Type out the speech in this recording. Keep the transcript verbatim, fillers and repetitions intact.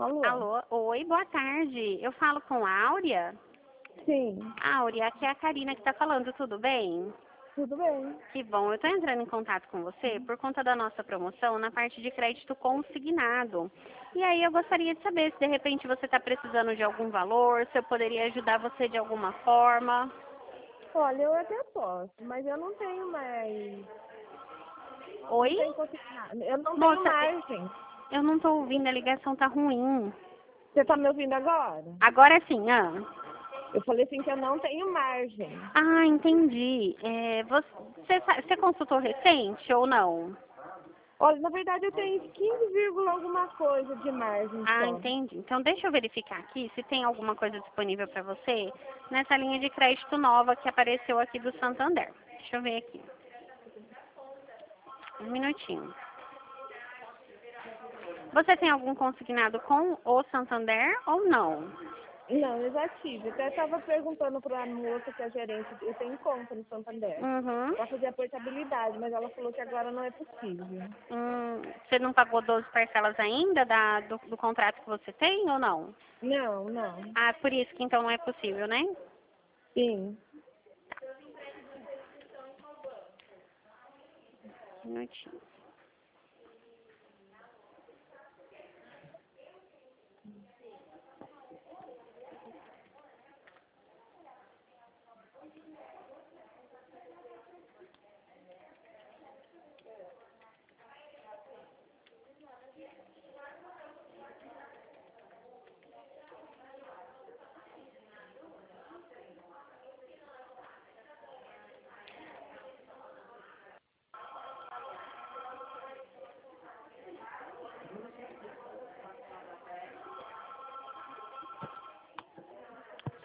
Alô? Alô, oi, boa tarde. Eu falo com a Áurea? Sim, Áurea, aqui é a Karina que tá falando, tudo bem? tudo bem. Que bom, eu tô entrando em contato com você por conta da nossa promoção na parte de crédito consignado. E aí eu gostaria de saber se de repente você está precisando de algum valor, se eu poderia ajudar você de alguma forma. Olha, eu até posso, mas eu não tenho mais. Oi? Não tenho consignado. Eu não tenho Moça, margem. eu não tô ouvindo, a ligação tá ruim. Você tá me ouvindo agora? Agora sim, ah. Eu falei assim que eu não tenho margem. Ah, entendi. É, você, sa- você consultou recente ou não? Olha, na verdade eu tenho quinze, vírgula alguma coisa de margem Ah, só. entendi. Então deixa eu verificar aqui se tem alguma coisa disponível para você nessa linha de crédito nova que apareceu aqui do Santander. Deixa eu ver aqui. Um minutinho. Você tem algum consignado com o Santander ou não? Não, eu já tive. Até estava perguntando para a moça que é gerente, eu tenho conta no Santander, Uhum. para fazer a portabilidade, mas ela falou que agora não é possível. Hum, você não pagou doze parcelas ainda da, do, do contrato que você tem ou não? Não, não. Ah, por isso que então não é possível, né? Sim. Um minutinho.